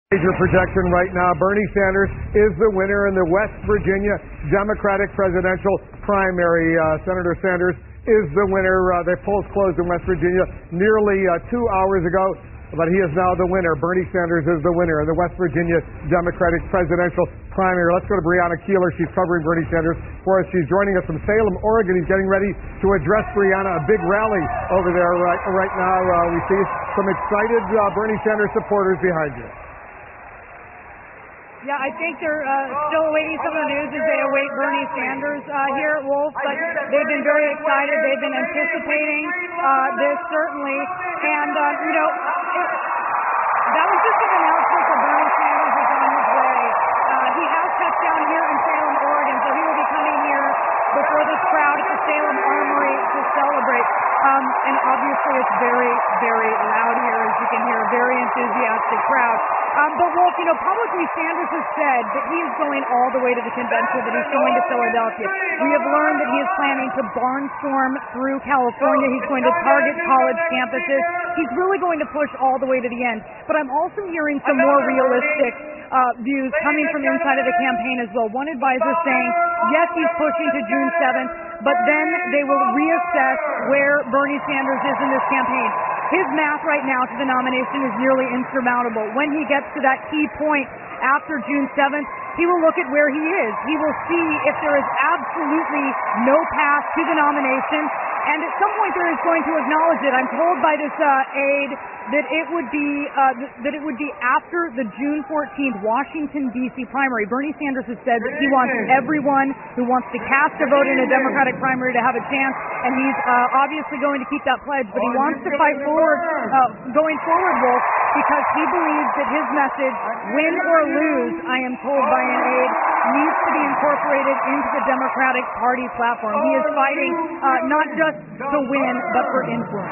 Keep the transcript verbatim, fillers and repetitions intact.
Major projection right now, Bernie Sanders is the winner in the West Virginia Democratic presidential primary. Uh, Senator Sanders is the winner. Uh, the polls closed in West Virginia nearly uh, two hours ago, but he is now the winner. Bernie Sanders is the winner in the West Virginia Democratic presidential primary. Let's go to Brianna Keeler. She's covering Bernie Sanders for us. She's joining us from Salem, Oregon. He's getting ready to address, Brianna, a big rally over there right, right now. Uh, we see some excited uh, Bernie Sanders supporters behind you. Yeah, I think they're uh, still awaiting some of the news as they await Bernie Sanders uh, here at Wolf, but they've been very excited. They've been anticipating uh, this, certainly. And, uh, you know, it, that was just an announcement that Bernie Sanders is on his way. Uh, he has touched down here in Salem, Oregon, so he will be coming here before this crowd at the Salem Armory to celebrate. Um, and obviously it's very, very loud here, as you can hear, a very enthusiastic crowd. Um, but Wolf, you know, publicly Sanders has said that he is going all the way to the convention, that he's going to Philadelphia. We have learned that he is planning to barnstorm through California. He's going to target college campuses. He's really going to push all the way to the end. But I'm also hearing some more realistic uh, views coming from inside of the campaign as well. One advisor saying, yes, he's pushing to June seventh, but then they will reassess where Bernie Sanders is in this campaign. His math right now to the nomination is nearly insurmountable. When he gets to that key point after June seventh, he will look at where he is. He will see if there is absolutely no path to the nomination, and at some point there is going to acknowledge it. I'm told by this uh, aide that it would be uh, th- that it would be after the June fourteenth Washington, D C primary. Bernie Sanders has said that he wants everyone who wants to cast a vote in a Democratic primary to have a chance, and he's uh, obviously going to keep that pledge, but he wants to fight forward, uh, going forward, Wolf, because he believes that his message, win or lose, I am told by an aide, needs to be incorporated into the Democratic Party platform. He is fighting uh, not just to win, but for influence.